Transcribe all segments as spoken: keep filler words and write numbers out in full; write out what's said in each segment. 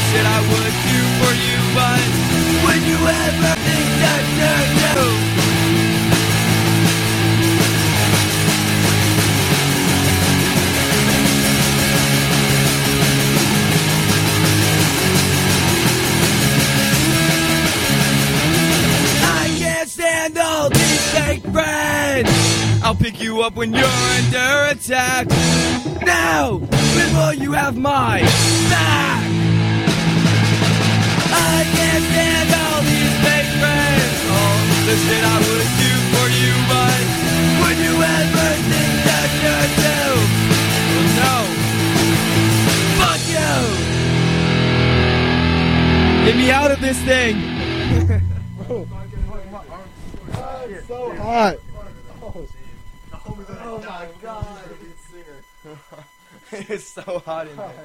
shit I would do for you, but would you ever think that you're new? All these fake friends, I'll pick you up when you're under attack. Now, when will you have my back? I can't stand all these fake friends, all the shit I would do for you, but would you ever think that you're doomed? Well, no. Fuck you! Get me out of this thing! It's so hot. Oh my god. It's so hot in there.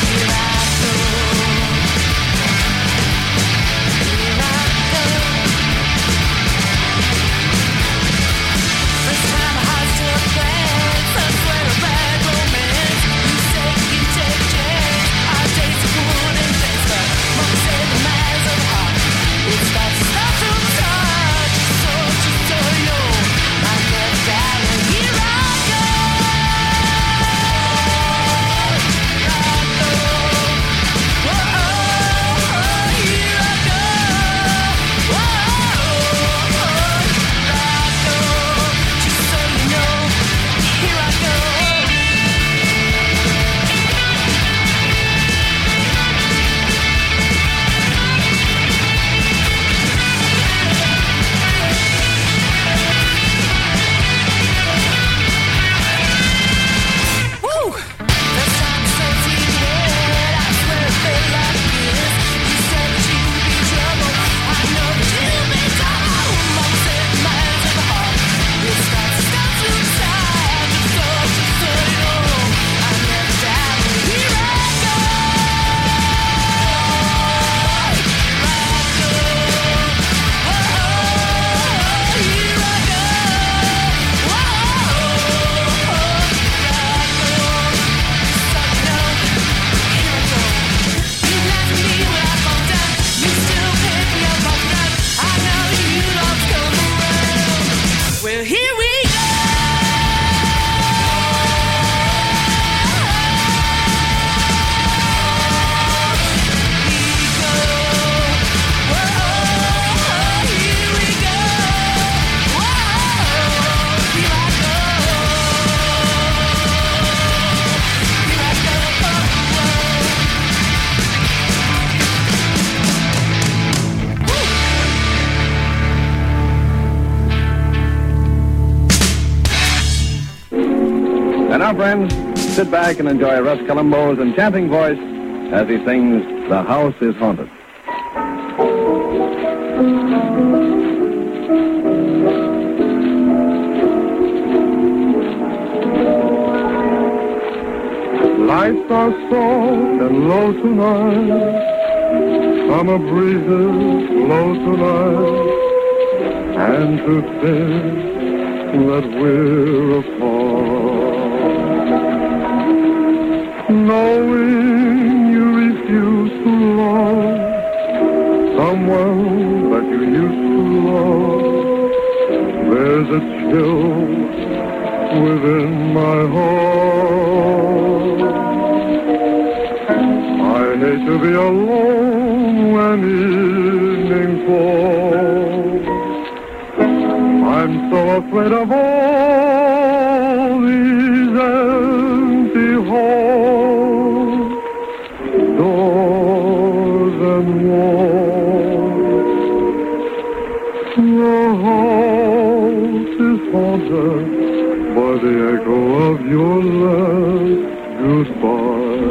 Here I go. friends, sit back and enjoy Russ Columbo's enchanting voice as he sings The House is Haunted. Lights are soft and low tonight. Summer breezes blow tonight. And to think that we're apart, knowing you refuse to love someone that you used to love, there's a chill within my heart. I hate to be alone when evening falls. I'm so afraid of all these empty halls, doors and walls. The house is haunted by the echo of your last goodbye.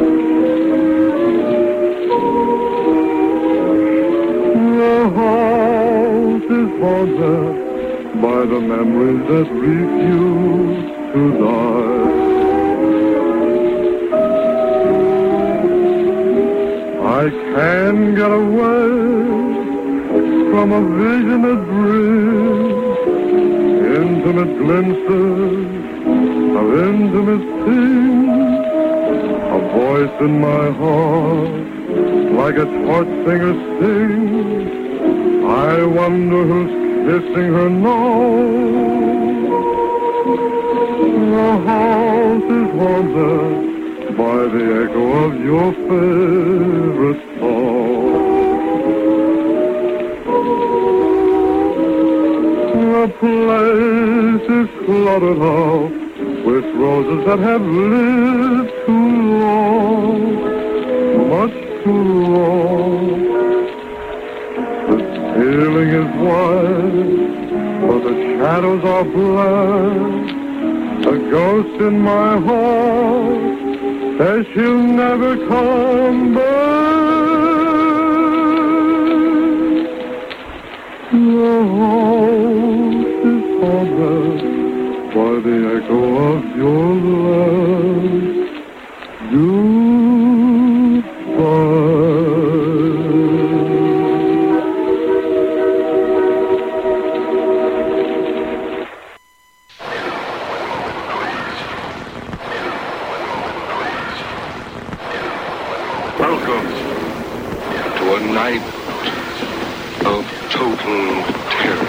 The house is haunted by the memories that refuse to die. I can't get away from a vision that brings intimate glimpses of intimate things. A voice in my heart, like a torch singer sings. I wonder who's kissing her now. The house is haunted by the echo of your favorite song. The place is cluttered out with roses that have lived too long, much too long. The ceiling is white, but the shadows are black. A ghost in my heart says she'll never come back. The house is haunted by the echo of your last goodbye. Welcome to a night of total terror.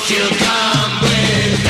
won't you come with me?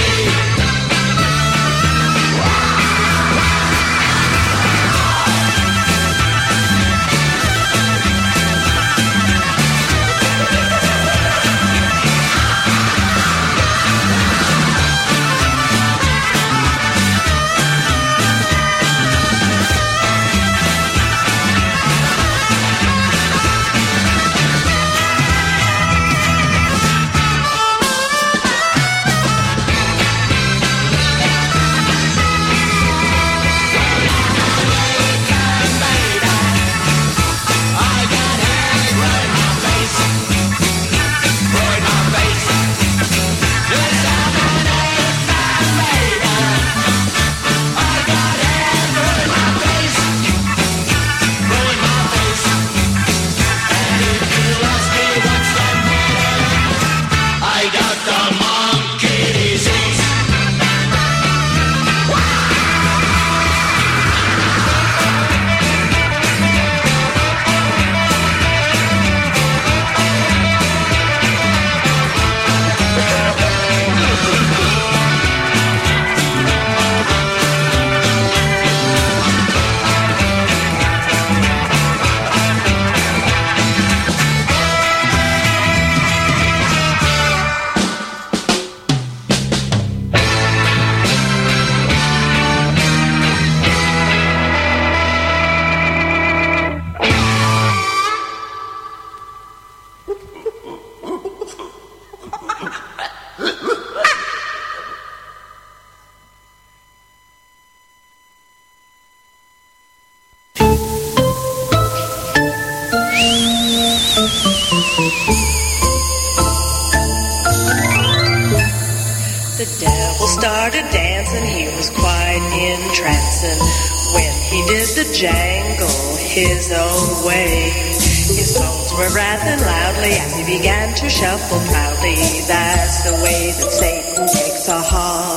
The devil started dancing, he was quite entrancing when he did the jangle his own way. His bones were rapping loudly as he began to shuffle proudly. That's the way that Satan takes a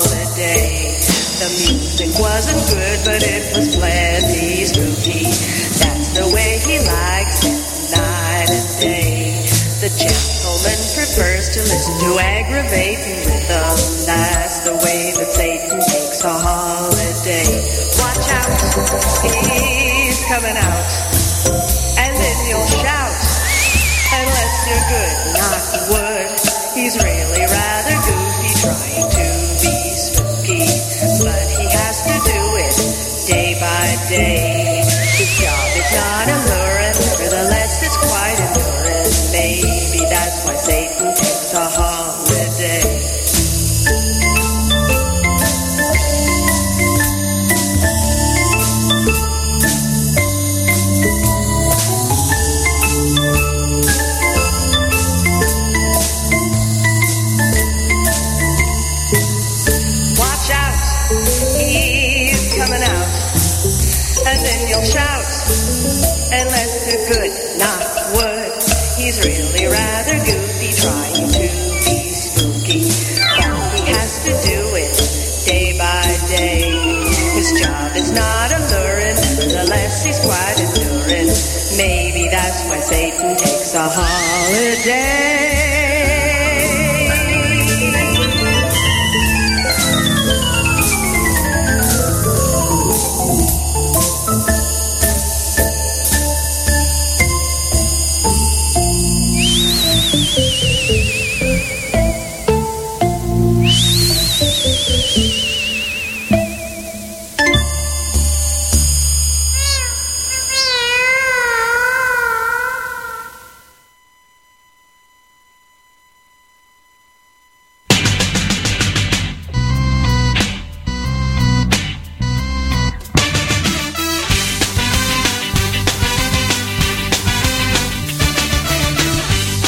holiday. The music wasn't good, but it was plenty spooky. That's the way he likes it, night and day. The gentleman prefers to listen to aggravating rhythm. That's the way that Satan takes a holiday. Watch out, he's coming out. And then you'll shout, unless you're good, knock wood. He's really rather goofy, trying to be spooky. But he has to do it day by day. His job is not alluring, nevertheless it's quite enduring. Maybe that's why Satan takes a holiday. Watch out, he's coming out. And then you'll shout, unless you're good, knock wood. He's really rather goofy, trying to be spooky. But he has to do it day by day. His job is not alluring, nevertheless he's quite enduring. Maybe that's why Satan takes a holiday.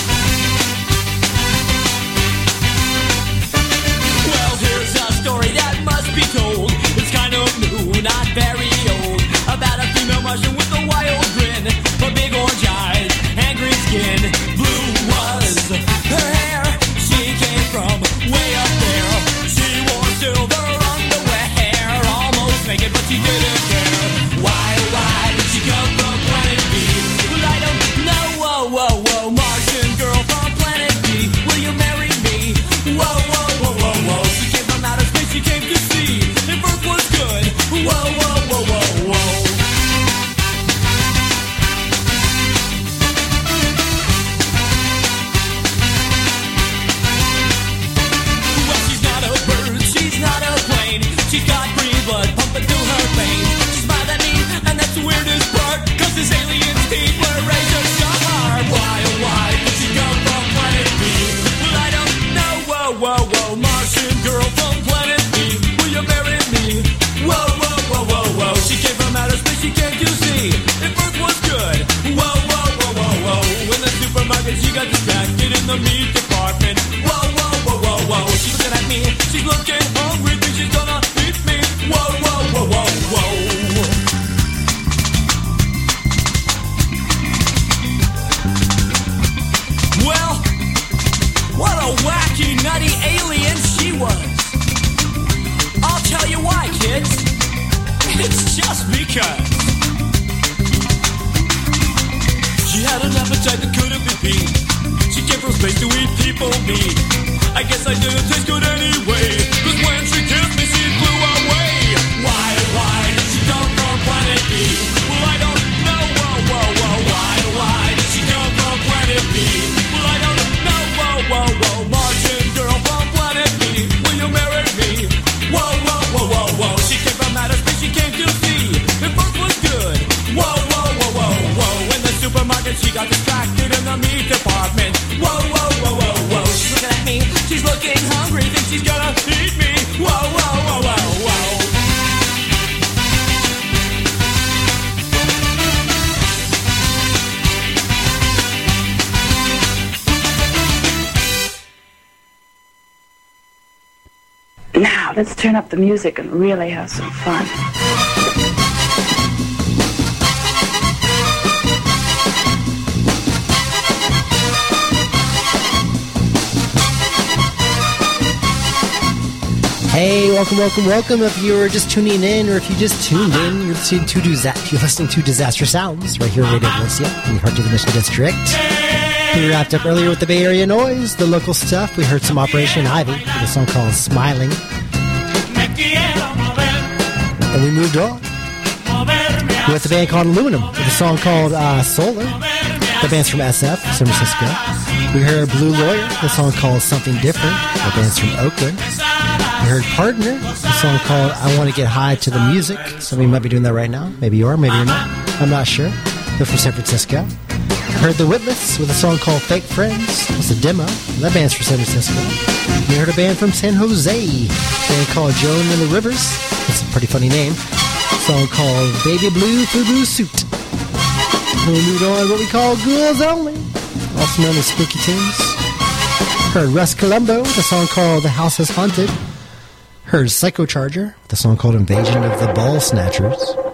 Well, here's a story that I guess I didn't taste good anyway. Cause when she kissed me, she flew away. Why, why did she come from planet B? Well, I don't know. Whoa, whoa, whoa. Why, why did she come from planet B? Well, I don't know. Whoa, whoa, whoa. Martian girl from planet B, will you marry me? Whoa, whoa, whoa, whoa, whoa. She came from outer space, she came to see if Earth was good. Whoa, whoa, whoa, whoa, whoa. In the supermarket, she got distracted in the meat department. Whoa, whoa, whoa, whoa, whoa. She's looking at me, she's looking hungry, thinks she's gonna eat me. Whoa, whoa, whoa, whoa, whoa. Now, let's turn up the music and really have some fun. Hey, welcome, welcome, welcome. If you're just tuning in, or if you just tuned in, you're listening to, Disa- you're listening to Disaster Sounds right here on Radio Valencia in the heart of the Mission District. We wrapped up earlier with the Bay Area noise, the local stuff. We heard some Operation Ivy with a song called Smiling. And we moved on with the band called Aluminum with a song called uh, Solar. The band's from S F, San Francisco. We heard Blue Lawyer, the song called Something Different. The band's from Oakland. We heard Partner, a song called I Want to Get High to the Music. Some of you might be doing that right now. Maybe you are, maybe you're not. I'm not sure. They're from San Francisco. Heard The Witless with a song called Fake Friends. It's a demo. That band's from San Francisco. We heard a band from San Jose. A band called Joan and the Rivers. That's a pretty funny name. A song called Baby Blue Fubu Suit. And we moved on to what we call Ghouls Only, also known as Spooky Tunes. Heard Russ Columbo with a song called The House Is Haunted. Heard Psychocharger with a song called Invasion of the Ball Snatchers.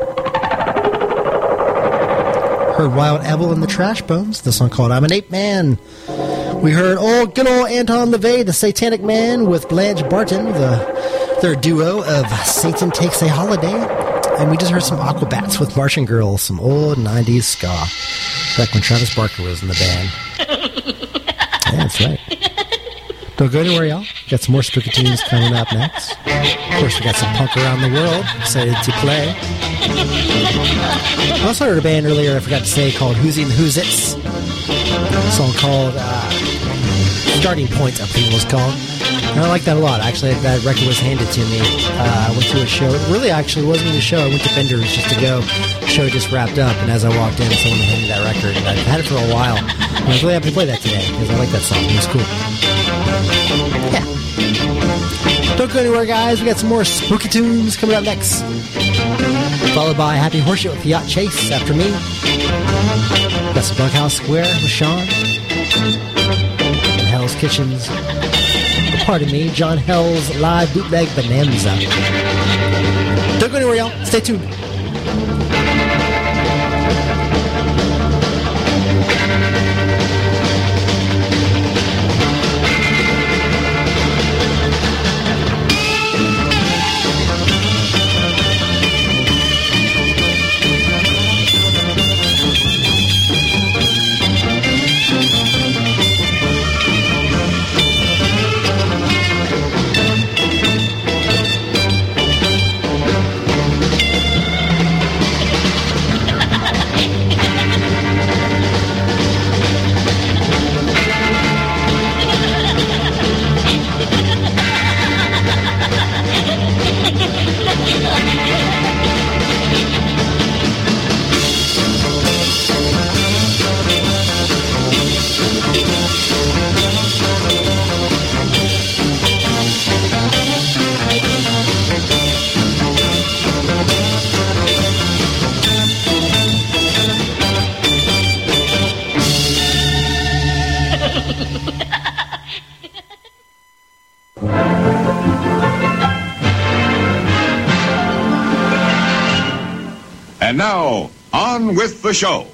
Heard Wild Evil and the Trash Bones, the song called I'm an Ape Man. We heard old good old Anton LaVey, the Satanic Man, with Blanche Barton, the their duo of Satan Takes a Holiday. And we just heard some Aquabats with Martian Girl, some old nineties ska. Back when Travis Barker was in the band. Yeah, that's right. Don't go anywhere, y'all. Got some more spooky tunes coming up next. Of course, we got some punk around the world excited to play. I also heard a band earlier, I forgot to say, called Who's and Who's It's. A song called uh, Starting Point, I think it was called. And I like that a lot. Actually, that record was handed to me. Uh, I went to a show. It really actually wasn't even a show. I went to Bender's just to go. The show just wrapped up, and as I walked in, someone handed me that record. And I've had it for a while. And I was really happy to play that today, because I like that song. It was cool. Yeah. Don't go anywhere, guys. We got some more spooky tunes coming up next. Followed by Happy Horseshit with Yacht Chase after me. Got some Bunkhouse Square with Sean. And Hell's Kitchens. Pardon me, John Hell's live bootleg bonanza. Don't go anywhere, y'all. Stay tuned. And now, on with the show.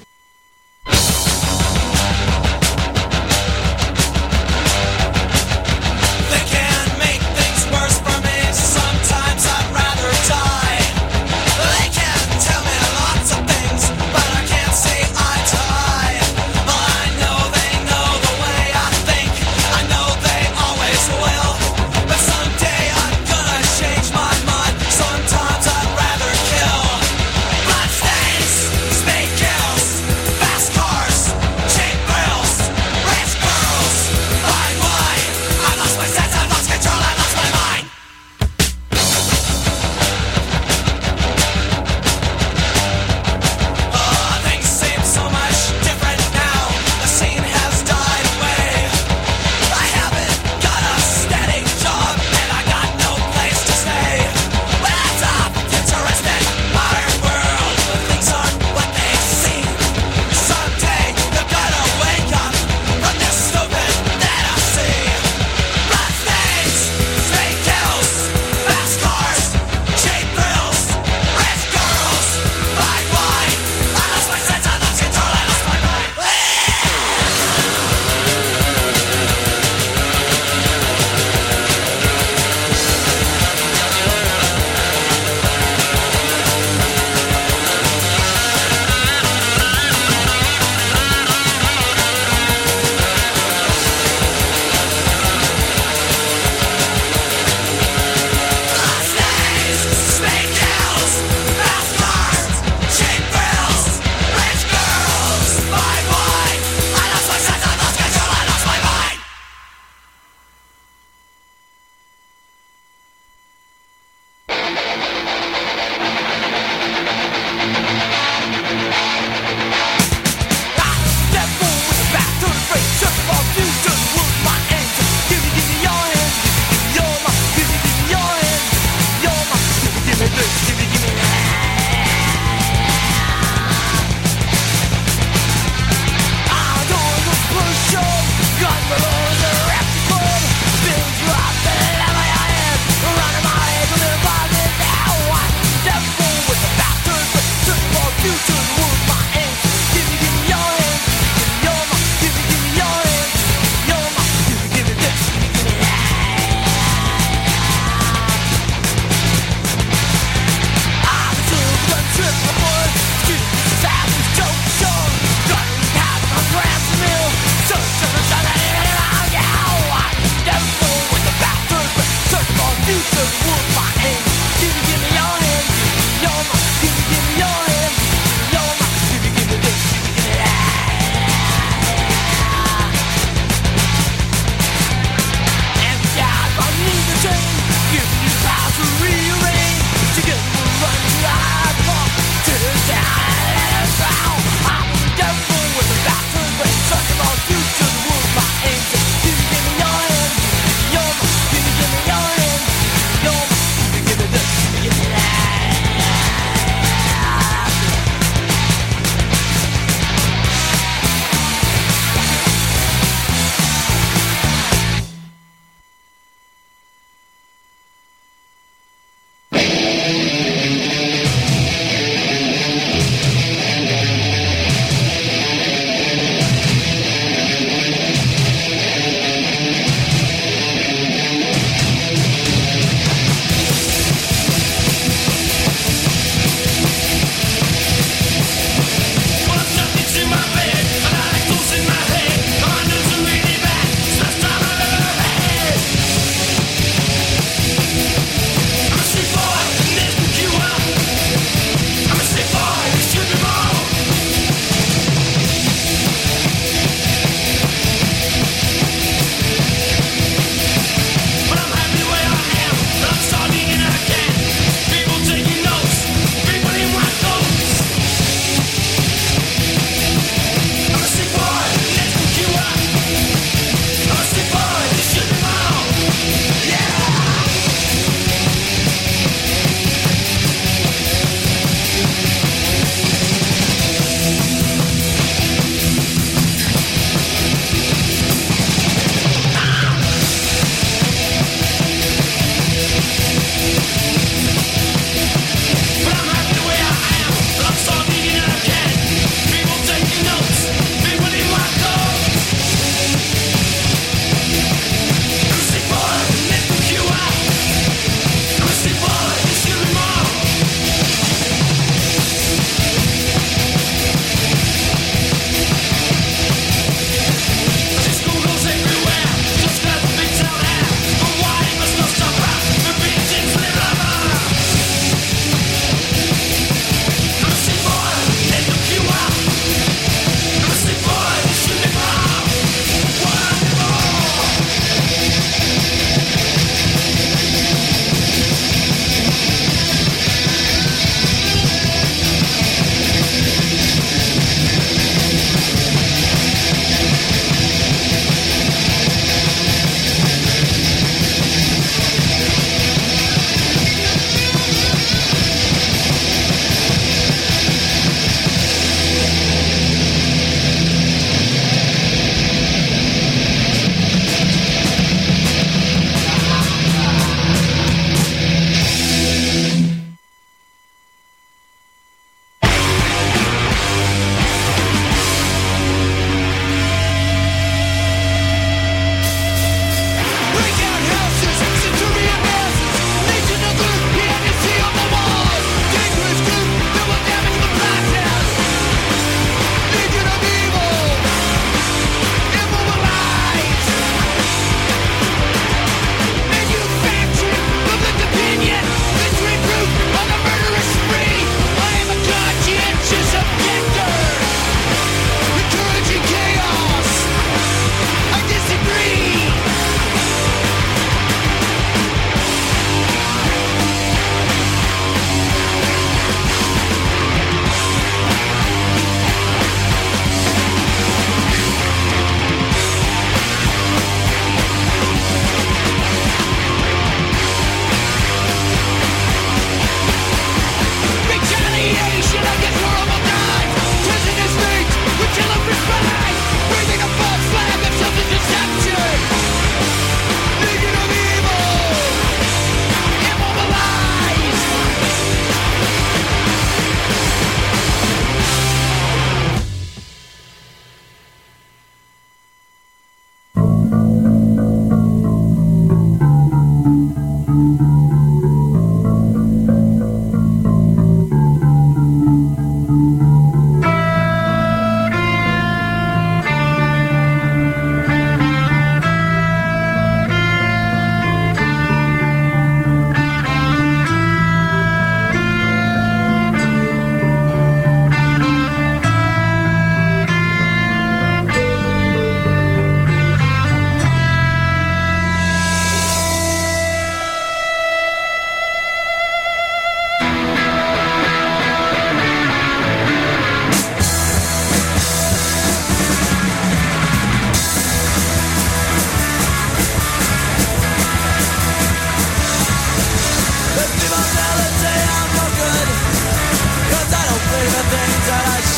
Way I think, I know they always will.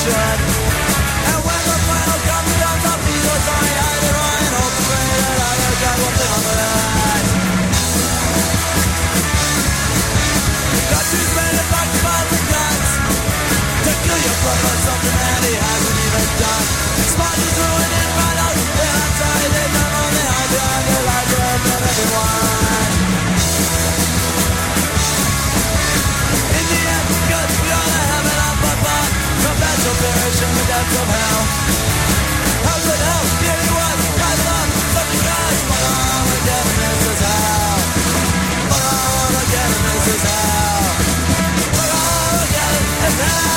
should. And when the final countdown, I'll be so sorry I did wrong and hope and pray that other God will think on the line. Got too many fucking bombs and guns to kill your brother, something that he hasn't even done. Spot is ruining right out, and I'm sorry they don't only hide behind the lies of everyone. In the end, good, we all have it up, but but from bad to perish in the depths of hell. How could hell be anyone? Rise up, something rise, fuck on again, and this is hell. Fuck on again, and this is hell. Fuck on again, and hell.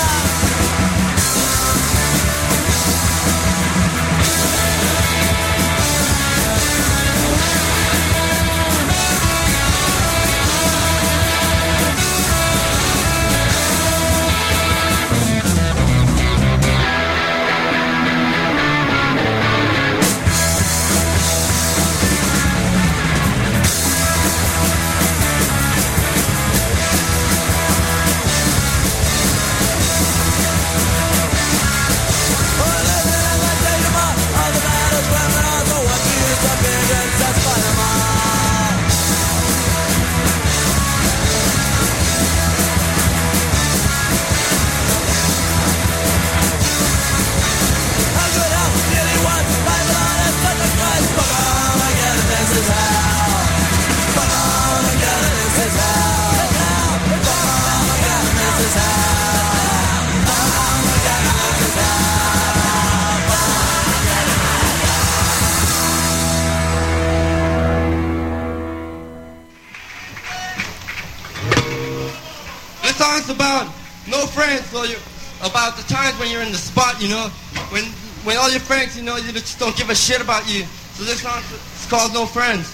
About no friends, so you about the times when you're in the spot, you know, when when all your friends, you know, you just don't give a shit about you. So this song is called No Friends.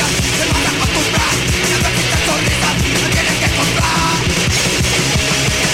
Sonrisas, me van a acostumbrar, me tienes que encontrar.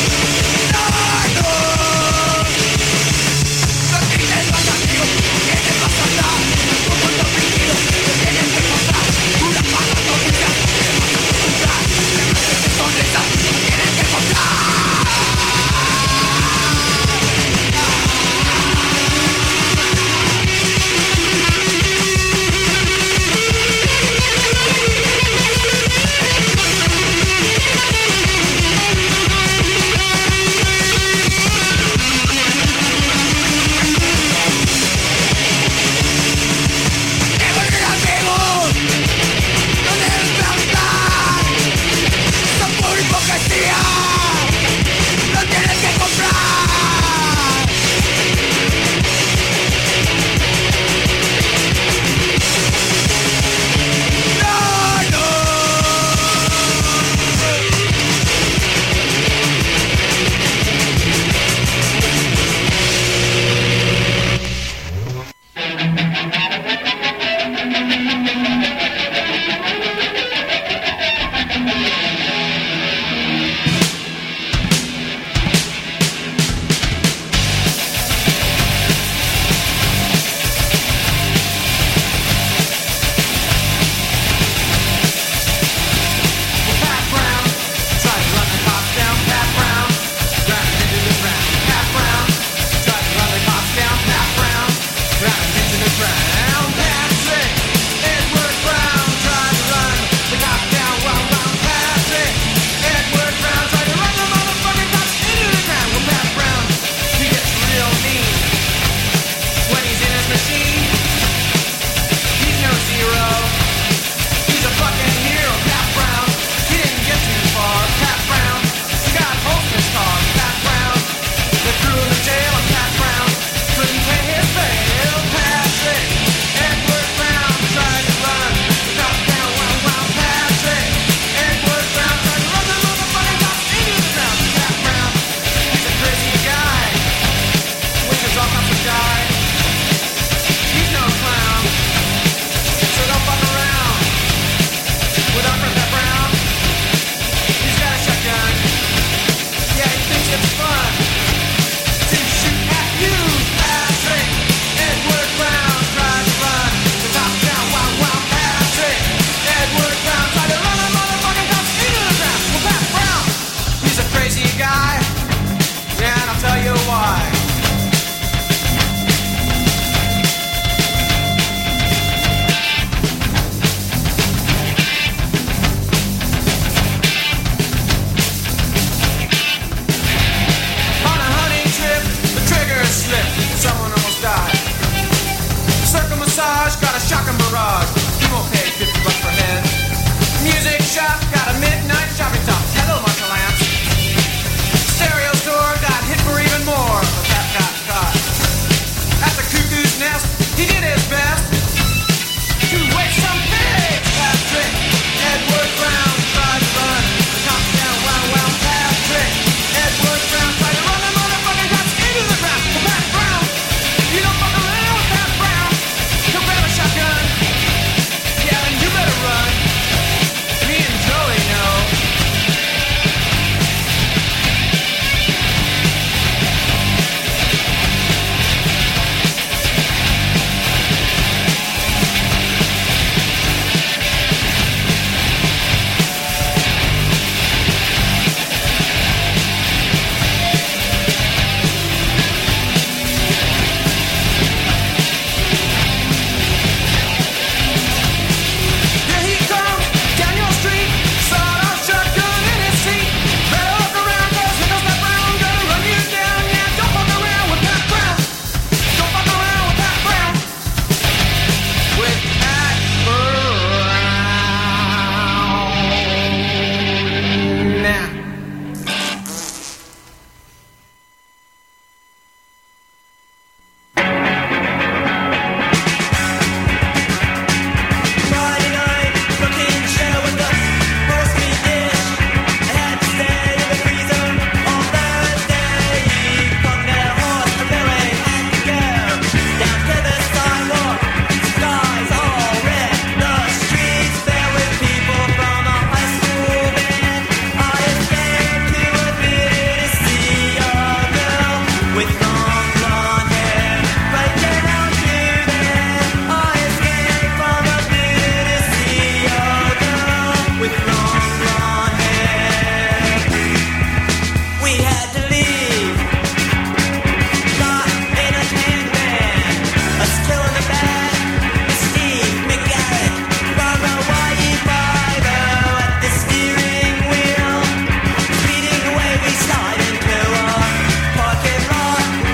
with long blonde hair. Right down to there, I escaped from a beauty girl with long blonde hair. We had to leave, not in a tan van. Us still in the back, Steve McGarrett, Barbara Whitey Fiver at the steering wheel. Speeding away, we slide into a parking lot.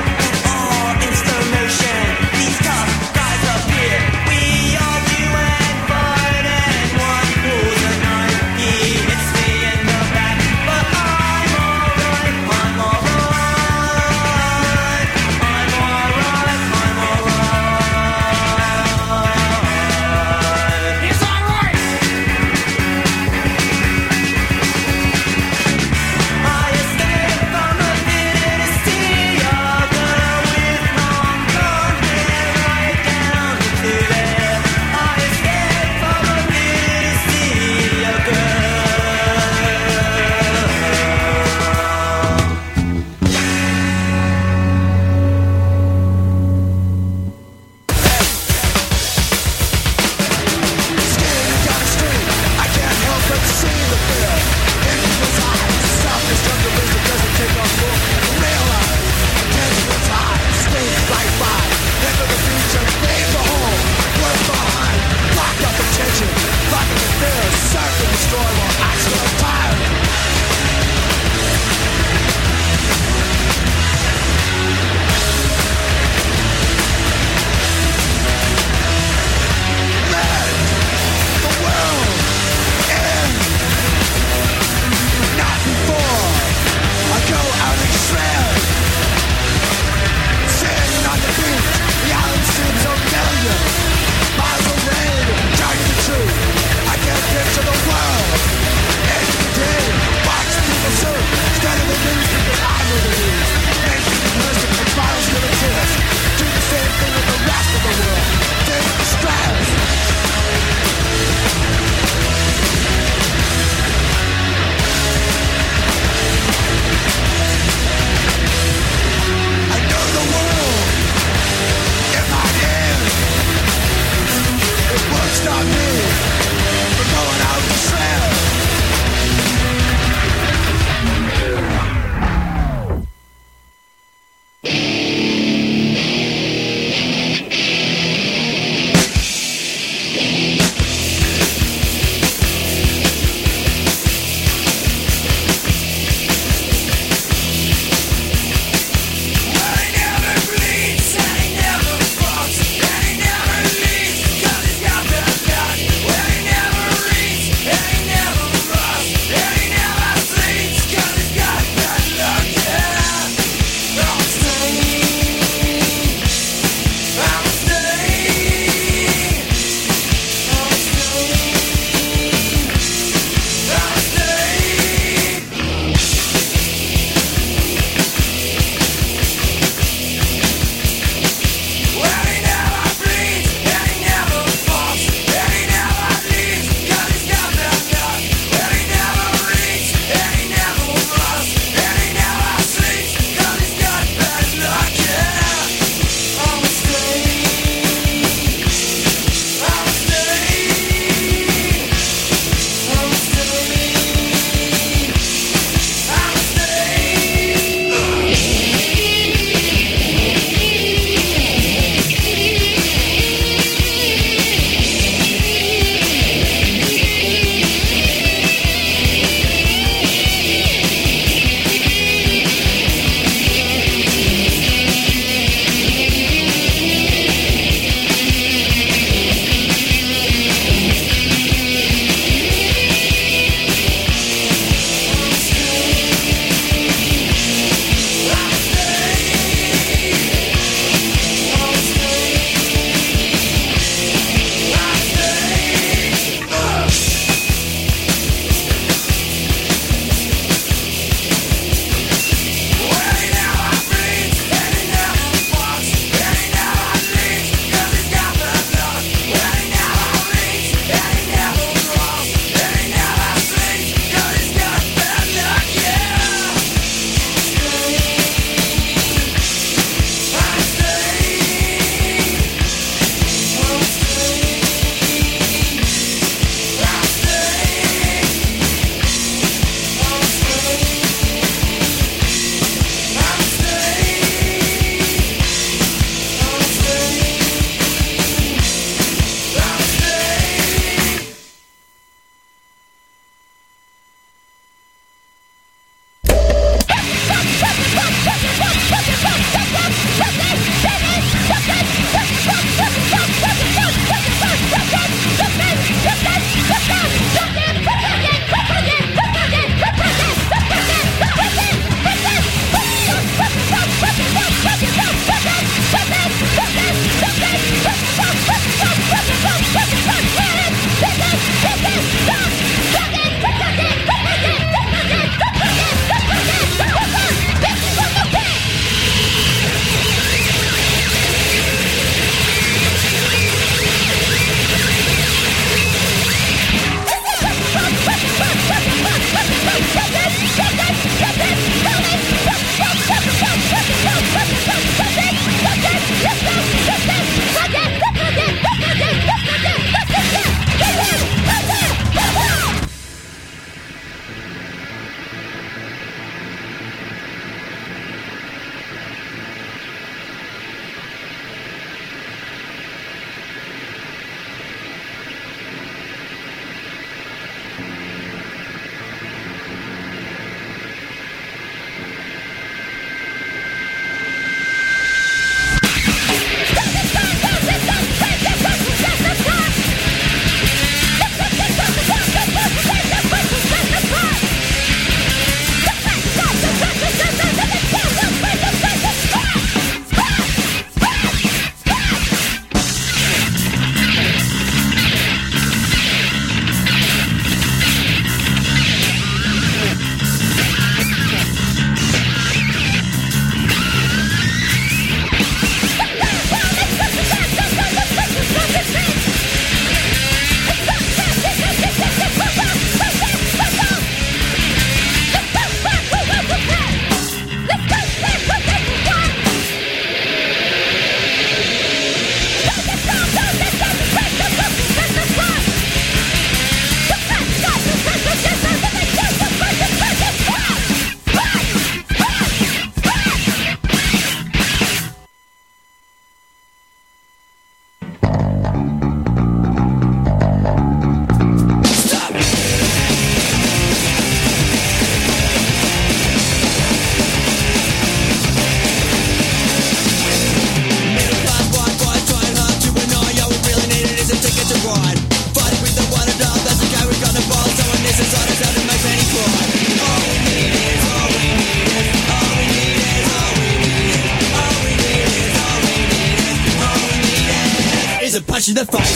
punch in the face.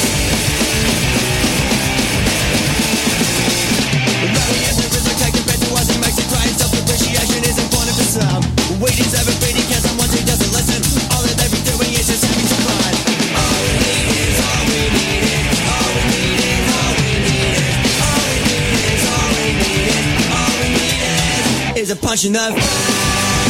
Running as a risk, taking breath to us, he makes it cry. Self-appreciation is important for some. We deserve a beating, cause someone who doesn't listen. All that they've been doing is just having some fun. All we need is, all we need is, all we need is, all we need is, all we need is, all we need is, all we need is, is a punch in the face.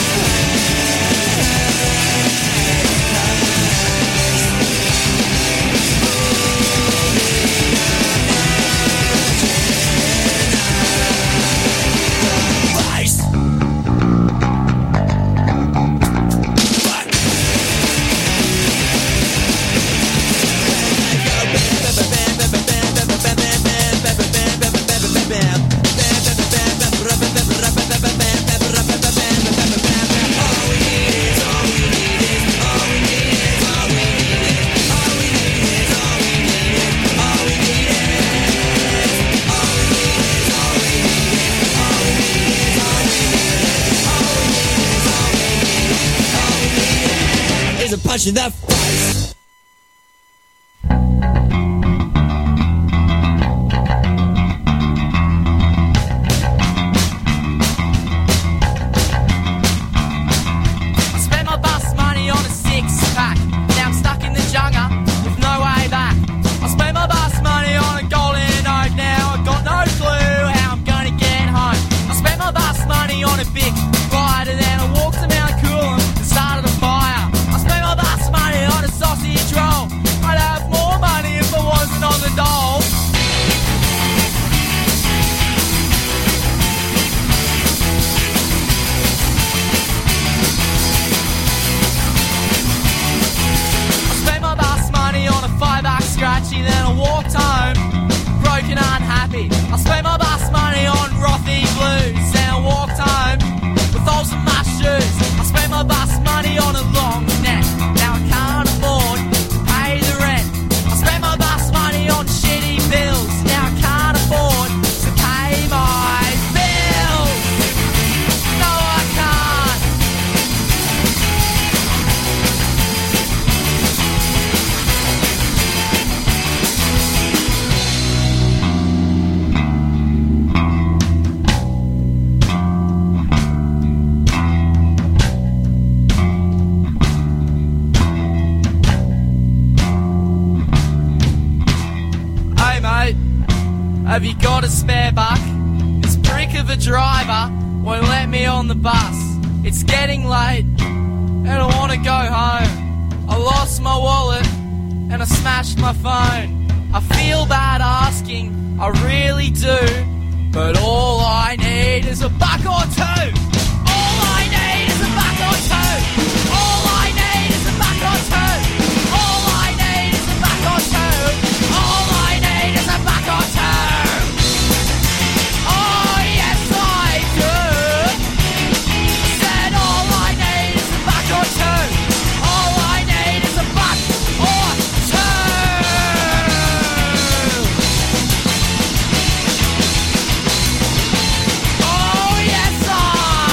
Punch in the face. I spent my bus money on a six-pack. Now I'm stuck in the jungle with no way back. I spent my bus money on a golden oak. Now I've got no clue how I'm gonna get home. I spent my bus money on a big ride, and then I walked to Mount Coolum and started a fire. Money on a sausage roll. I'd have more money if I wasn't on the dole. I spent my bus money on a five-buck scratchy, then I walked home, broken, unhappy. I spent my bus money on Rothy blues, then I walked home with holes in my shoes. I spent my bus money on a long neck. Can't afford to pay the rent. I spent my bus money on shitty bills. Now I can't afford to pay my bills. No, I can't. Have you got a spare buck? This prick of a driver won't let me on the bus. It's getting late and I want to go home. I lost my wallet and I smashed my phone. I feel bad asking, I really do, but all I need is a buck or two. All I need is a buck or two. All I need is a buck or two. All I need is a buck or two. All I need is a buck or two. Oh yes, I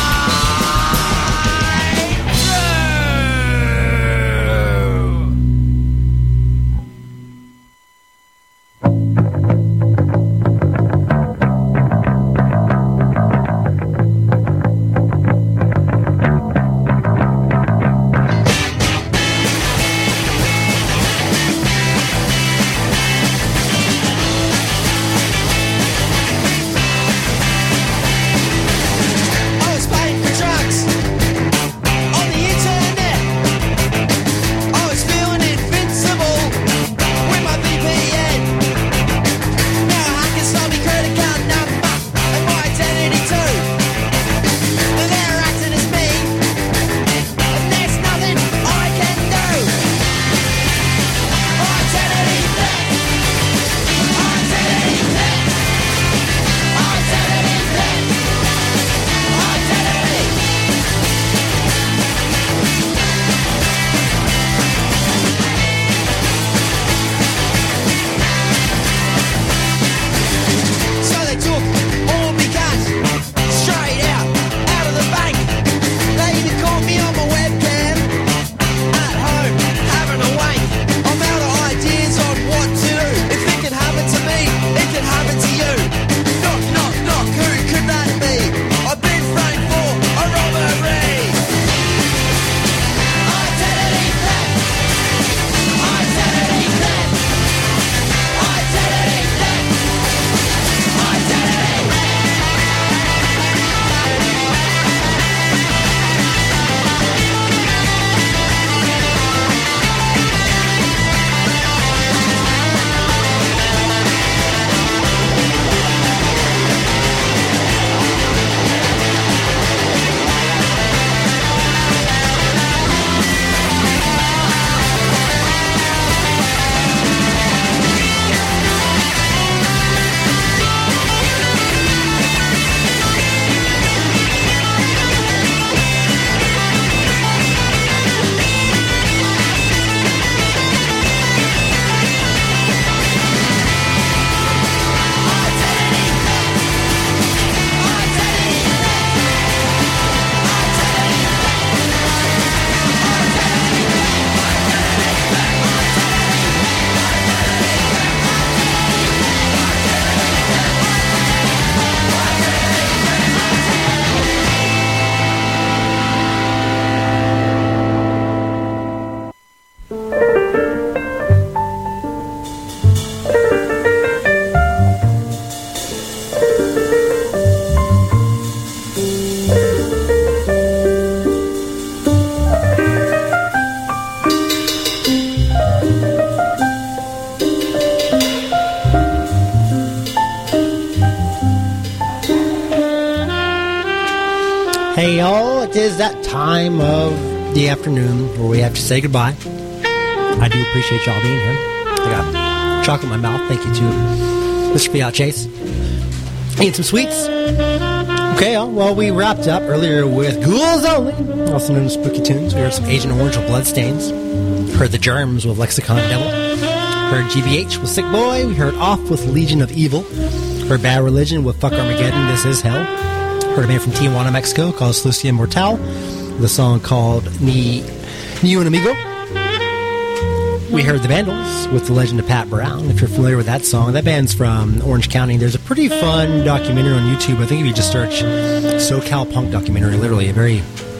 is that time of the afternoon where we have to say goodbye. I do appreciate y'all being here. I got chocolate in my mouth. Thank you to Mister Fiat Chase. Eating some sweets. Okay, well, we wrapped up earlier with Ghouls Only, also known as Spooky Tunes. We heard some Agent Orange with Bloodstains. Heard The Germs with Lexicon Devil. Heard G B H with Sick Boy. We heard Off with Legion of Evil. Heard Bad Religion with Fuck Armageddon, This Is Hell. Heard a band from Tijuana, Mexico called Slucia Mortal with a song called Ni, Ni Un Amigo. We heard The Vandals with The Legend of Pat Brown. If you're familiar with that song, that band's from Orange County. There's a pretty fun documentary on YouTube. I think if you just search SoCal Punk documentary, literally a very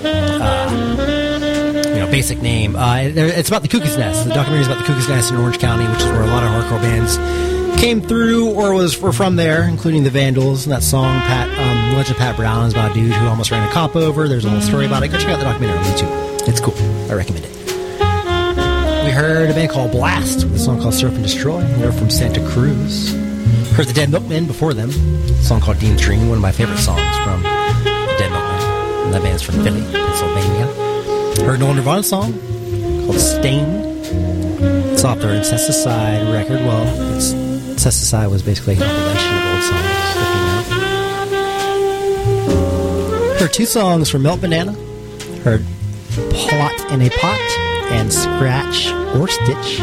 uh, you know basic name. Uh, it's about the Cuckoo's Nest. The documentary is about the Cuckoo's Nest in Orange County, which is where a lot of hardcore bands came through or was were from there, including The Vandals. And that song, Pat, um, Legend of Pat Brown, is about a dude who almost ran a cop over. There's a little story about it. Go check out the documentary on YouTube. It's cool. I recommend it. We heard a band called Blast with a song called Surf and Destroy. They're from Santa Cruz. Heard the Dead Milkmen before them. A song called Dean's Dream, one of my favorite songs from the Dead Milkmen. And that band's from Philly, Pennsylvania. Heard an old Nirvana song called Stained. It's off their Incesticide record. Well, it's, Incesticide was basically a compilation of old songs, if you know. Heard two songs from Melt Banana. Heard Plot in a Pot and Scratch or Stitch.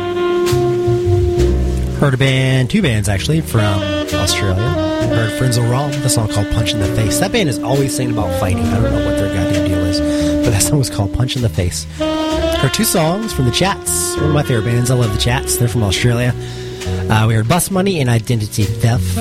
Heard a band, two bands actually, from Australia. Heard Frenzel Raw with a song called Punch in the Face. That band is always singing about fighting. I don't know what their goddamn deal is, but that song was called Punch in the Face. Heard two songs from The Chats, one of my favorite bands. I love The Chats. They're from Australia. Uh, we heard Bus Money and Identity Theft.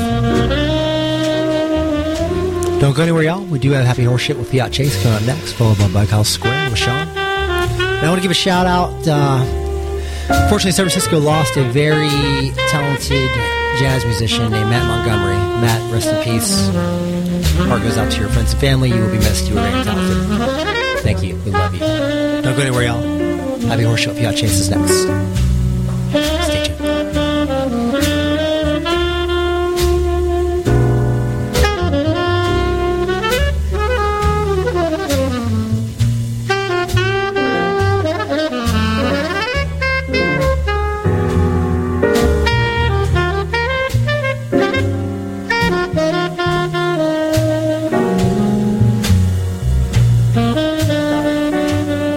Don't go anywhere, y'all. We do have Happy Horse Shit with Fiat Chase coming up next, followed by Bughouse Square with Sean. And I want to give a shout out. Uh, fortunately, San Francisco lost a very talented jazz musician named Matt Montgomery. Matt, rest in peace. Heart goes out to your friends and family. You will be missed. You were very talented. Thank you. We love you. Don't go anywhere, y'all. Happy Horse Show. Fiat Chase is next.